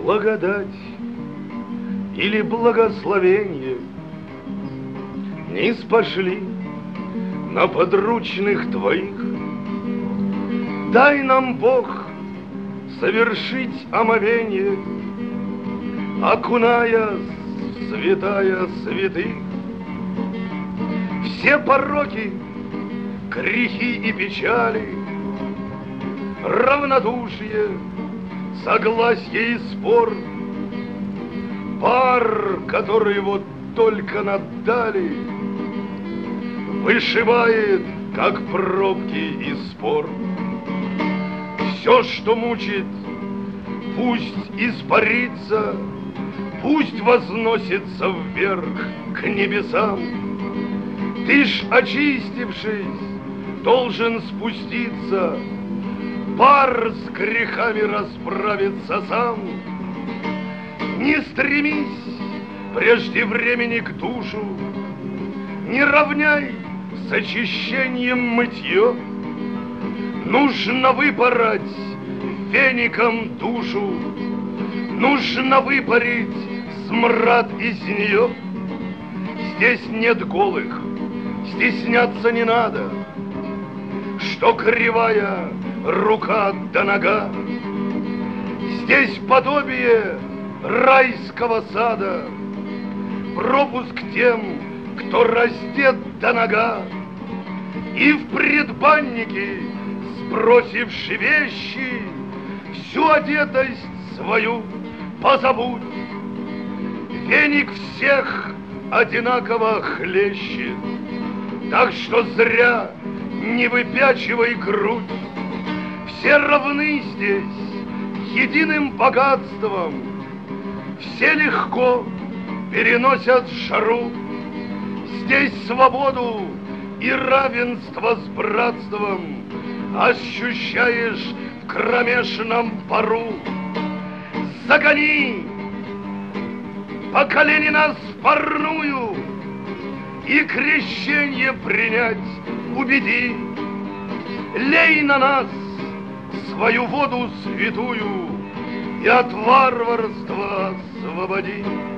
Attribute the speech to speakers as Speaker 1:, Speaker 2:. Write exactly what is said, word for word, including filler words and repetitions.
Speaker 1: благодать или благословение не спошли на подручных твоих. Дай нам, Бог, совершить омовение, окуная в святая святых все пороки, грехи и печали, равнодушие, согласие и спор, пар, который вот только наддали, вышибает, как пробки из спор. Все, что мучит, пусть испарится, пусть возносится вверх к небесам. Ты ж, очистившись, должен спуститься, пар с грехами расправиться сам. Не стремись прежде времени к душу, не равняй с очищением мытье. Нужно выпороть веником душу, нужно выпарить смрад из нее. Здесь нет голых, стесняться не надо, что кривая рука да нога. Здесь подобие райского сада, пропуск тем, кто раздет до нога. И в предбаннике, сбросивши вещи, всю одетость свою позабудь. Веник всех одинаково хлещет, так что зря не выпячивай грудь. Все равны здесь единым богатством, все легко переносят жару. Здесь свободу и равенство с братством ощущаешь в кромешном пару. Загони по колени нас в парную и крещение принять убеди. Лей на нас свою воду святую и от варварства освободи.